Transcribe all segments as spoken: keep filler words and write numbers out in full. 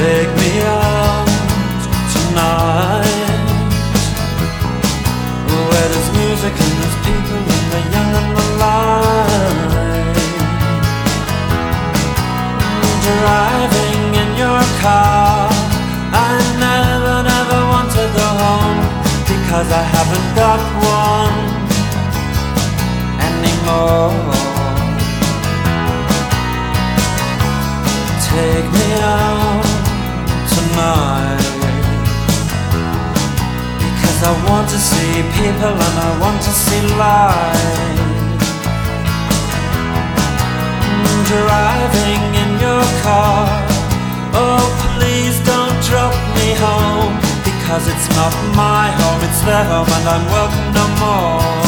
Take me out tonight, where there's music and there's people and the young and the light. Driving in your car, I never, never want to go home, because I haven't got one anymore. Take me out tonight, because I want to see people and I want to see light. Driving in your car, oh please don't drop me home, because it's not my home, it's their home and I'm welcome no more.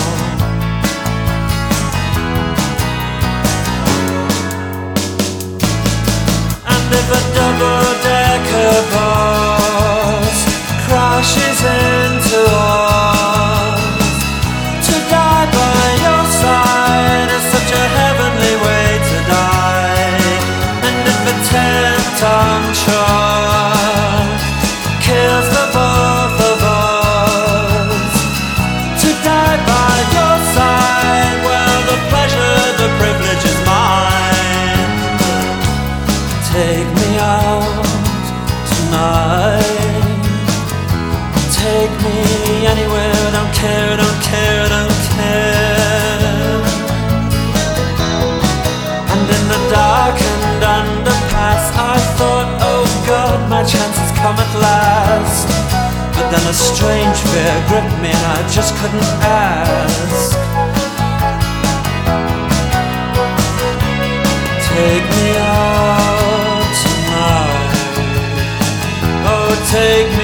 And if a double-decker bus crashes into us, to die by your side is such a heavenly way to die. And if a ten-ton truck kills the both of us, to die by your side, well, the pleasure, the privilege is mine. Take me out tonight, take me anywhere, don't care, don't care, don't care. And in the darkened underpass, I thought, oh God, my chance has come at last. But then a strange fear gripped me and I just couldn't ask. Take me out tonight, oh take me